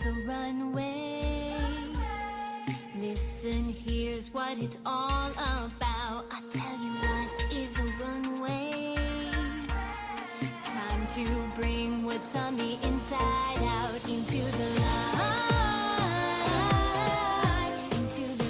is a runway. Listen, here's what it's all about. I tell you, life is a runway. Time to bring what's on the inside out into the light, into the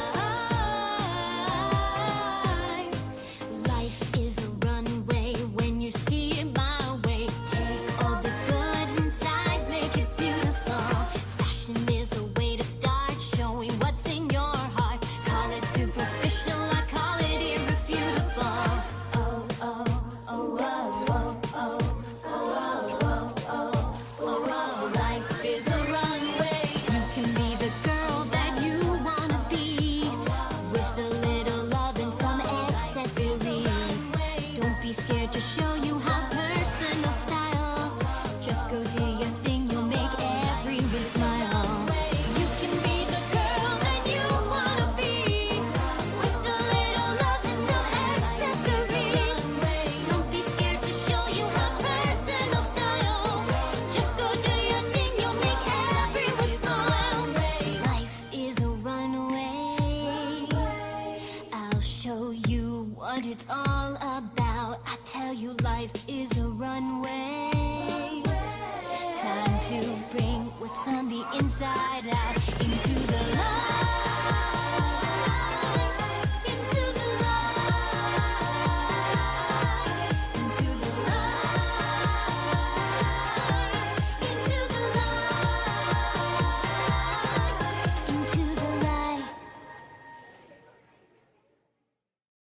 light. Life is a runway when you see it my way. Take all the good inside, make it beautiful. Fashion is a way to start showing what's in your heart. Call it superficial, I call it irrefutable. Oh, oh, oh, oh, oh, oh, oh, oh, oh, oh, oh. Life is a runway. You can be the girl that you wanna be, with a little love and some accessories. Don't be scared to show you how personal style. Just go do your thing, you'll make everyone smile. You can be the girl that you wanna be, with a little love and some accessories. Don't be scared to show you how personal style. Just go do your thing, you'll make everyone smile. Life is a runway. I'll show you what it's all about. I tell you, life is a runway. Time to bring what's on the inside out into the light.